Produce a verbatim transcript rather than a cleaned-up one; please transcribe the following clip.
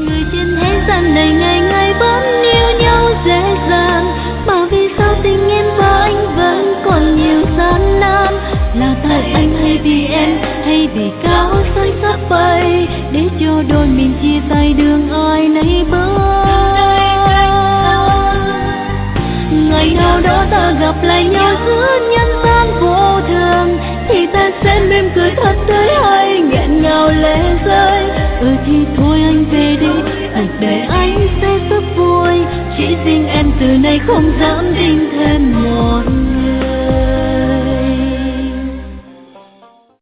Người trên thế gian này ngày ngày vẫn yêu nhau dễ dàng, mà vì sao tình em và anh vẫn còn nhiều gian nan? Là tại anh hay vì em, hay vì cao sơn sắp bay, để cho đôi mình chia tay đường ai nấy bước. Ngày nào đó ta gặp lại nhau giữa nhân gian vô thường, thì ta sẽ mỉm cười thật tươi hay nghẹn ngào lệ rơi. Ừ thì thôi anh về đi, cuộc đời anh sẽ rất vui, chỉ riêng em từ nay không dám tin thêm